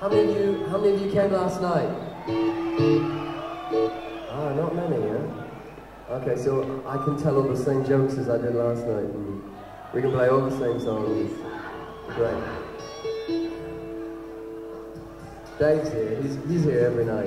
How many of you came last night? Ah, not many, yeah? Okay, so I can tell all the same jokes as I did last night, and we can play all the same songs. Great. Dave's here. He's here every night.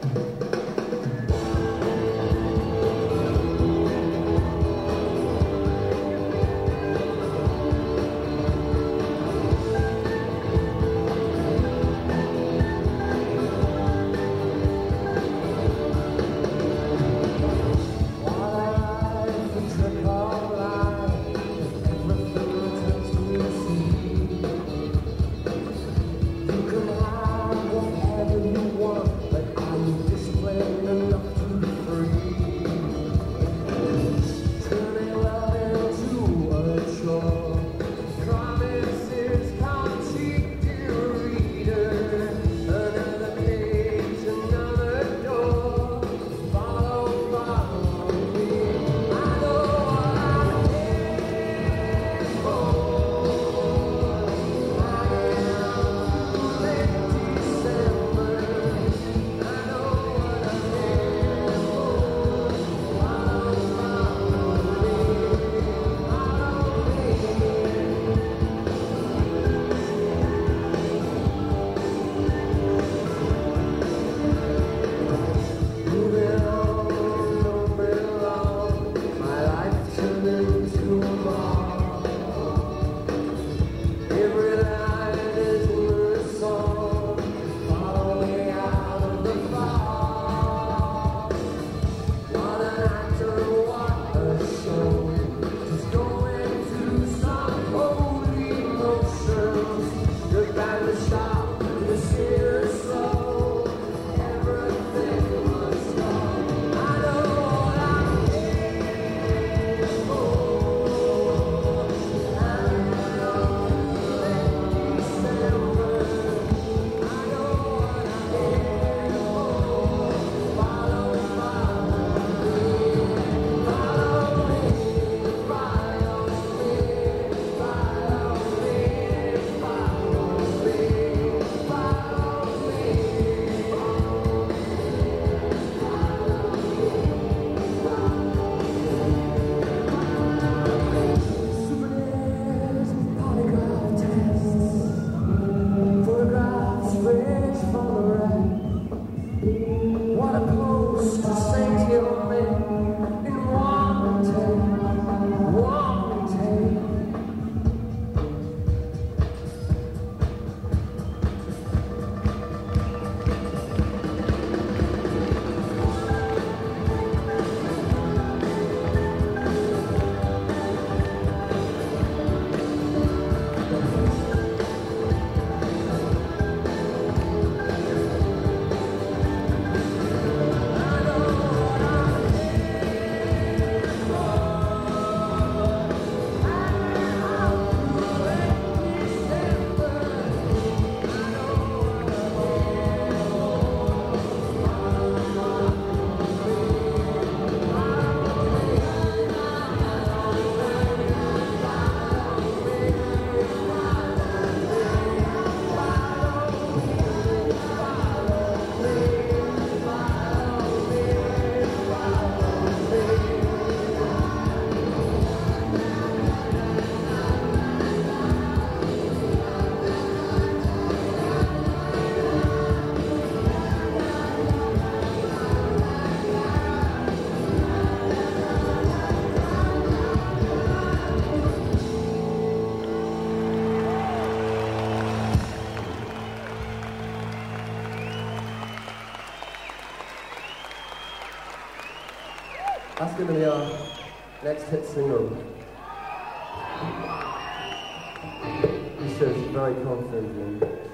That's going to be our next hit single. He says very confidently.